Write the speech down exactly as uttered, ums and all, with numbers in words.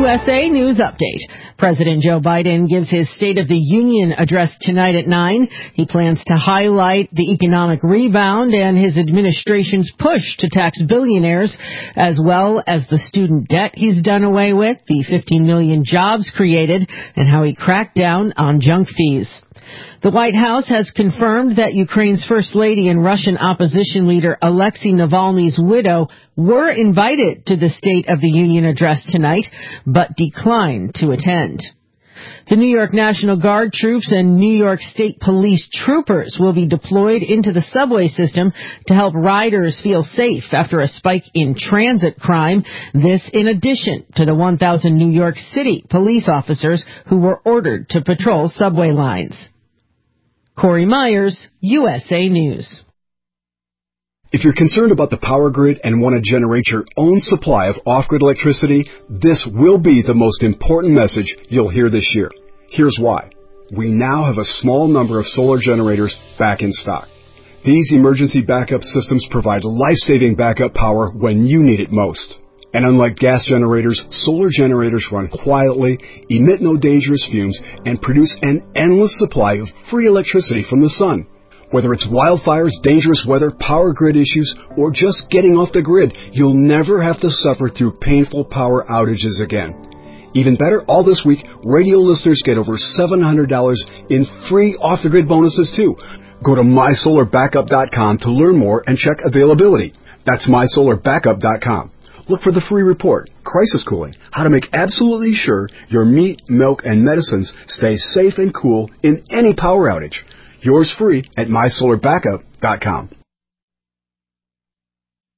S A News Update. President Joe Biden gives his State of the Union address tonight at nine. He plans to highlight the economic rebound and his administration's push to tax billionaires, as well as the student debt he's done away with, the fifteen million jobs created, and how he cracked down on junk fees. The White House has confirmed that Ukraine's First Lady and Russian opposition leader Alexei Navalny's widow were invited to the State of the Union address tonight, but declined to attend. The New York National Guard troops and New York State Police troopers will be deployed into the subway system to help riders feel safe after a spike in transit crime. This in addition to the one thousand New York City police officers who were ordered to patrol subway lines. Corey Myers, U S A News. If you're concerned about the power grid and want to generate your own supply of off-grid electricity, this will be the most important message you'll hear this year. Here's why. We now have a small number of solar generators back in stock. These emergency backup systems provide life-saving backup power when you need it most. And unlike gas generators, solar generators run quietly, emit no dangerous fumes, and produce an endless supply of free electricity from the sun. Whether it's wildfires, dangerous weather, power grid issues, or just getting off the grid, you'll never have to suffer through painful power outages again. Even better, all this week, radio listeners get over seven hundred dollars in free off-the-grid bonuses too. Go to my solar backup dot com to learn more and check availability. That's my solar backup dot com. Look for the free report, Crisis Cooling, how to make absolutely sure your meat, milk, and medicines stay safe and cool in any power outage. Yours free at my solar backup dot com.